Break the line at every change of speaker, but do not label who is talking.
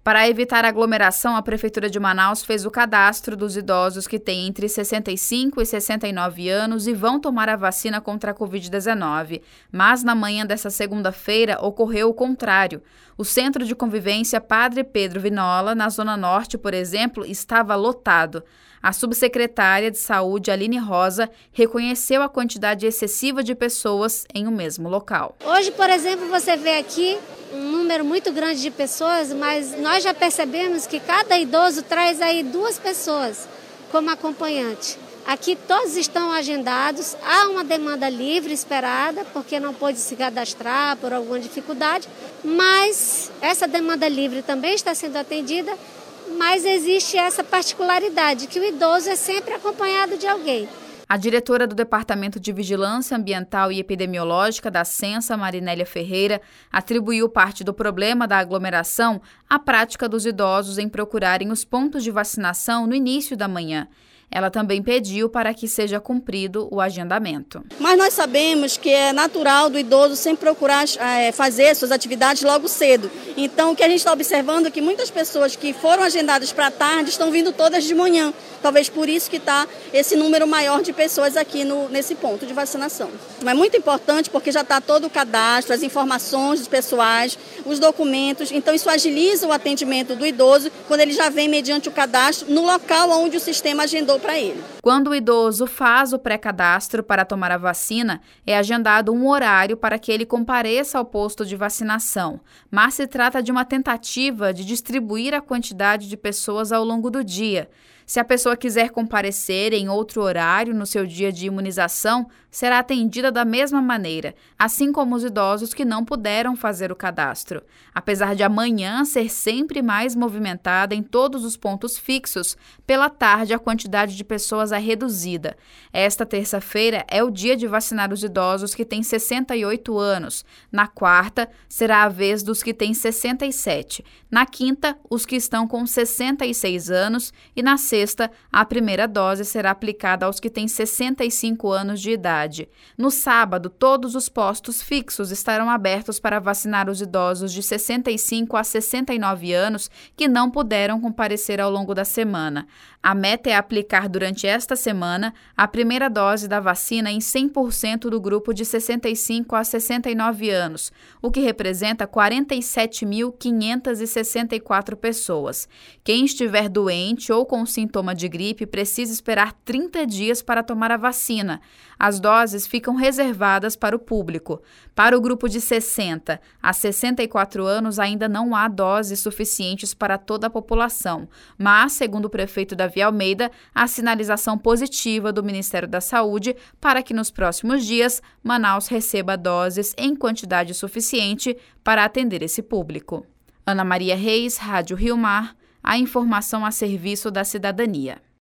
Para evitar aglomeração, a Prefeitura de Manaus fez o cadastro dos idosos que têm entre 65 e 69 anos e vão tomar a vacina contra a Covid-19. Mas na manhã dessa segunda-feira ocorreu o contrário. O Centro de Convivência Padre Pedro Vinola, na Zona Norte, por exemplo, estava lotado. A subsecretária de Saúde, Aline Rosa, reconheceu a quantidade excessiva de pessoas em um mesmo local.
Hoje, por exemplo, você vê aqui um número muito grande de pessoas, mas nós já percebemos que cada idoso traz aí 2 pessoas como acompanhante. Aqui todos estão agendados, há uma demanda livre esperada, porque não pôde se cadastrar por alguma dificuldade, mas essa demanda livre também está sendo atendida, mas existe essa particularidade, que o idoso é sempre acompanhado de alguém.
A diretora do Departamento de Vigilância Ambiental e Epidemiológica da Censa, Marinélia Ferreira, atribuiu parte do problema da aglomeração à prática dos idosos em procurarem os pontos de vacinação no início da manhã. Ela também pediu para que seja cumprido o agendamento.
Mas nós sabemos que é natural do idoso sempre procurar fazer suas atividades logo cedo. Então, o que a gente está observando é que muitas pessoas que foram agendadas para tarde estão vindo todas de manhã. Talvez por isso que está esse número maior de pessoas aqui nesse ponto de vacinação. Mas é muito importante porque já está todo o cadastro, as informações dos pessoais, os documentos. Então, isso agiliza o atendimento do idoso quando ele já vem mediante o cadastro no local onde o sistema agendou para ele.
Quando o idoso faz o pré-cadastro para tomar a vacina, é agendado um horário para que ele compareça ao posto de vacinação, mas se trata de uma tentativa de distribuir a quantidade de pessoas ao longo do dia. Se a pessoa quiser comparecer em outro horário no seu dia de imunização, será atendida da mesma maneira, assim como os idosos que não puderam fazer o cadastro. Apesar de amanhã ser sempre mais movimentada em todos os pontos fixos, pela tarde a quantidade de pessoas é reduzida. Esta terça-feira é o dia de vacinar os idosos que têm 68 anos. Na quarta, será a vez dos que têm 67. Na quinta, os que estão com 66 anos e na sexta, a primeira dose será aplicada aos que têm 65 anos de idade. No sábado, todos os postos fixos estarão abertos para vacinar os idosos de 65 a 69 anos que não puderam comparecer ao longo da semana. A meta é aplicar durante esta semana a primeira dose da vacina em 100% do grupo de 65 a 69 anos, o que representa 47.564 pessoas. Quem estiver doente ou com sintoma de gripe precisa esperar 30 dias para tomar a vacina. As doses ficam reservadas para o público. Para o grupo de 60 a 64 anos ainda não há doses suficientes para toda a população, mas, segundo o prefeito Davi Almeida, há sinalização positiva do Ministério da Saúde para que nos próximos dias Manaus receba doses em quantidade suficiente para atender esse público. Ana Maria Reis, Rádio Rio Mar, a informação a serviço da cidadania.